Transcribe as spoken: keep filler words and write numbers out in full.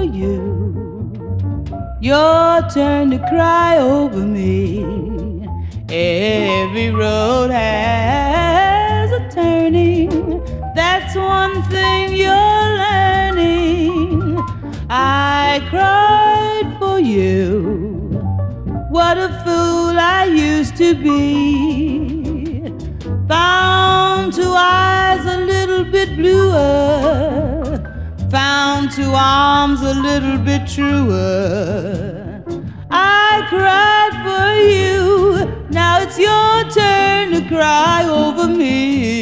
you. Your turn to cry over me. Every road has a turning. That's one thing you're learning. I cried for you. What a fool I used to be. Found two eyes a little bit bluer. Found two arms a little bit truer. I cried for you. Now it's your turn to cry over me.